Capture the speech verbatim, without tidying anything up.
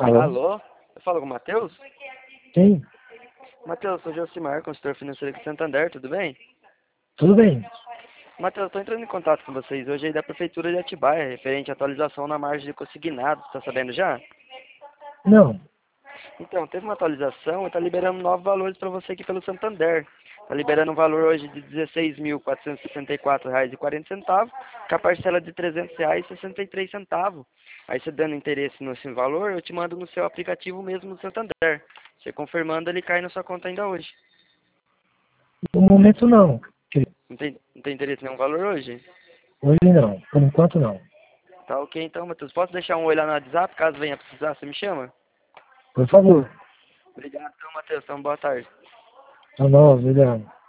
Alô? Alô? Eu falo com o Matheus? Quem? Matheus, sou o Josimar, consultor financeiro aqui de Santander, tudo bem? Tudo bem? Matheus, estou entrando em contato com vocês hoje aí da Prefeitura de Atibaia, referente à atualização na margem de consignados, tá sabendo já? Não. Então, teve uma atualização e está liberando novos valores para você aqui pelo Santander. Está liberando um valor hoje de dezesseis mil quatrocentos e sessenta e quatro reais e quarenta centavos, com a parcela de trezentos reais e sessenta e três centavos. Aí você dando interesse nesse valor, eu te mando no seu aplicativo mesmo no Santander. Você confirmando, ele cai na sua conta ainda hoje. No momento não. Não tem, não tem interesse em nenhum valor hoje? Hoje não. Por enquanto não. Tá ok então, Matheus. Posso deixar um oi lá no WhatsApp, caso venha precisar, você me chama? Por favor. Obrigado então, Matheus. Então, boa tarde. Tá bom, obrigado.